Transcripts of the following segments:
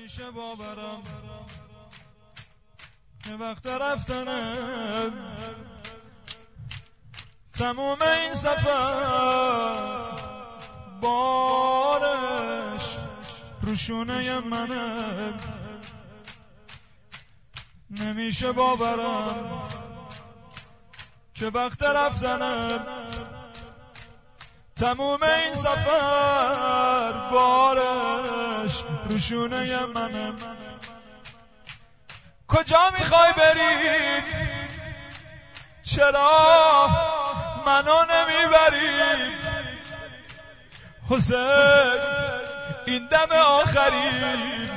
نمیشه باورم که وقت رفتنم تموم این سفر بارش روشونه منه. نمیشه باورم که وقت رفتنم تموم این سفر بارش روشونه منه. کجا میخوای بری؟ چرا منو نمیبری؟ حسین این دم آخری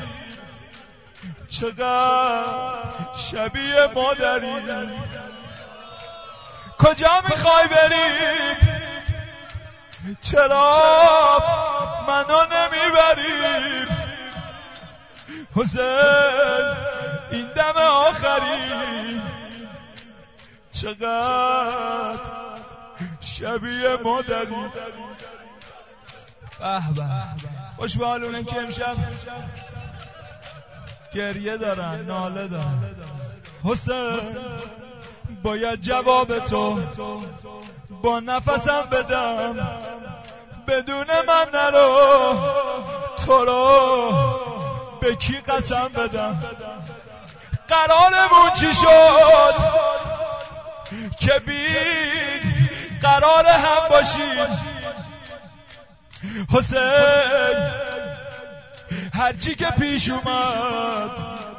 چقدر شبیه مادری. کجا میخوای بری؟ چرا منو نمیبری؟ حسین این دم آخری چقدر شبیه مادری. به به خوش به حالونه که امشب گریه دارن ناله دارن. حسین باید جواب تو با نفسم بدم، بدون من نرو، تو رو به کی قسم بدم؟ قرارمون چی شد که بین قرار هم باشیم؟ حسین هرچی که پیش اومد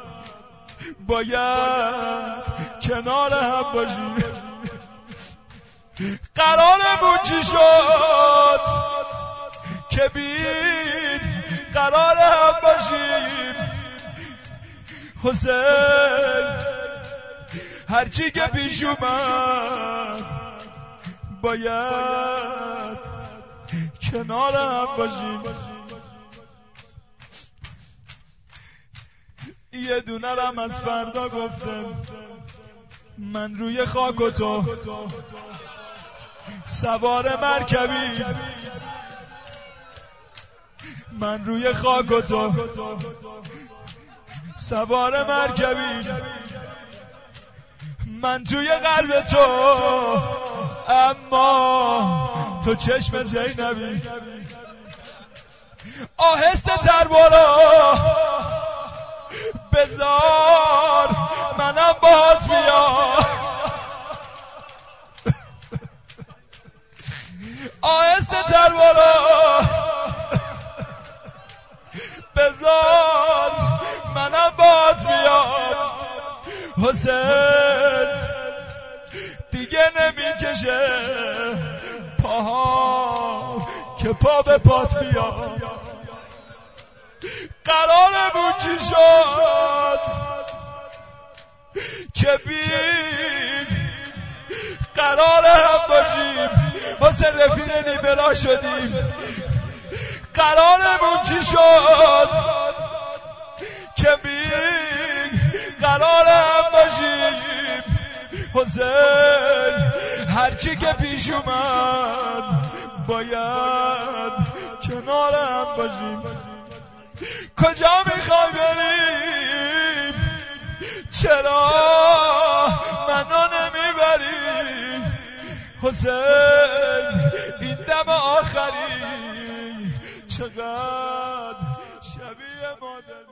باید کنار هم باشیم. قرارمون چی شد که بین قرار هم باشیم؟ حسین هرچی که پیش اومد باید کنار هم باشیم. یه دونه رم از فردا گفتم من روی خاک و تو سوار مرکبی، من روی خاک و تو سوار مرکبی، من توی قلب تو اما تو چشم زینبی. آهسته تر برو بذار منم باهات بیام، آهسته تر برو بذار منم باهات بیام. حسین دیگه نمیکشه پاها که پا به پات بیام. قرارمون چی شد که بین قرار هم باشیم؟ حسین رفیق نیبلا شدیم. قرارمون چی شد که بین قرار هم باشیم؟ حسین هرچی که پیش اومد باید کنار هم باشیم. کجا میخوای بریم؟ چرا منو نمیبری؟ حسین این دم آخری چقدر شبیه مادری.